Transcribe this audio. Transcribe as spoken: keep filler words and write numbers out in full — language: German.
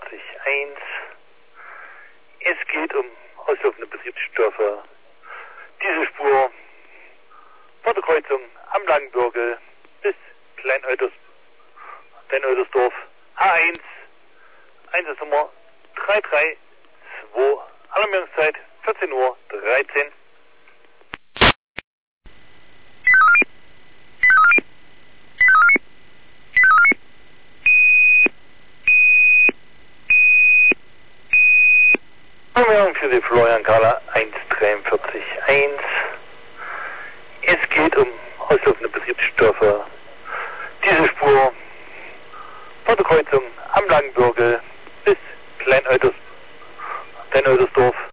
vierzig eins. Es geht um auslaufende Betriebsstoffe. Diese Spur vor der Kreuzung am Langenbürgel bis Klein-Euters, Klein-Eutersdorf A eins, Einsatznummer drei drei zwei, Alarmierungszeit vierzehn Uhr dreizehn. Alarmierung für die Florian Carla eins drei vier eins. Es geht um auslaufende Betriebsstoffe. Diese Spur vor der Kreuzung am Langenbürgel bis Klein-Euters, Klein-Eutersdorf